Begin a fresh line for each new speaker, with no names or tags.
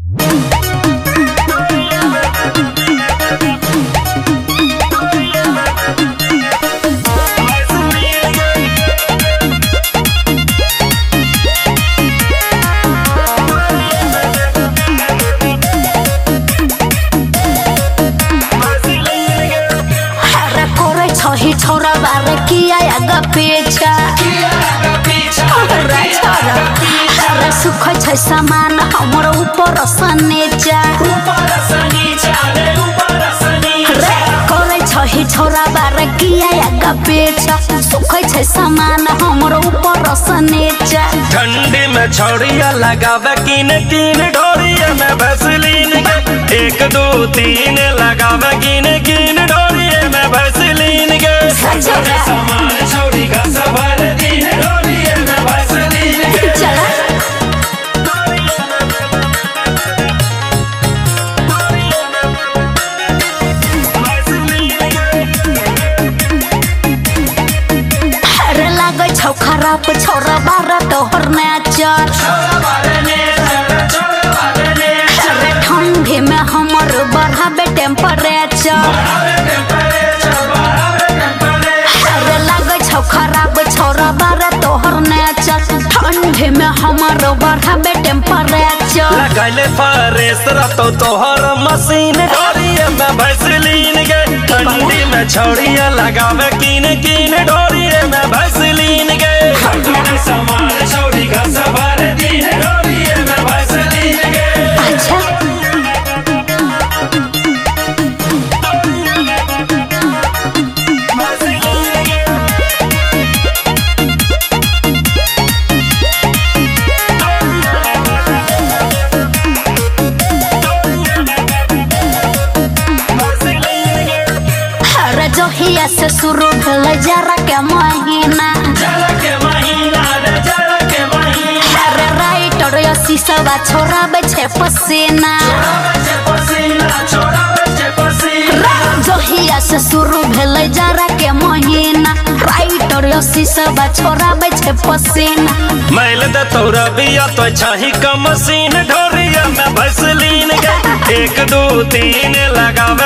छोरा बारे किया आगा पीछा अरे सुख छै सामान हमर ऊपर सनेचा करे छै छोरा बारे किया आगा पीछा सुख छै सामान हमर ऊपर सनेचा
ठंडी में छौड़िया लगावे किन किन ढोरिया में भैसलीन 1 2 3 लगावे किन किन ढोरिया में भैसलीन के सामान छौड़ी का सवाल दिन ढोरिया में भैसलीन के
चला अरे लागे छौ खराब छोरा बारा तोहर नेचर अरे ठंडी में हमर बढ़ाबे टेम्परेचर अरे लागे छौ खराब छोरा बारा तोहर नेचर ठंडी में हमर बढ़ाबे टेम्परेचर
लगले फरेस रतो तोहर मशीन ढोरिया में भैसलीन के ठंडी में छौड़िया लगावे किन किन ढोरिया में भैसलीन के सामान छौड़ी का सवार दिन ढोरिया में भैसलीन के
अच्छा अरे जोहिया से शुरू भेल जरा के महीना अरे राइटर शीशवा छोड़ाबे छे पसीना जोहिया से शुरू भेल जरा के महीना राइटर शीशवा छोड़ाबे छे पसीना
मैल दे तोरा बिया तो छाही का मशीन ढोरिया में भैसलीन के 1 2 3 लगावे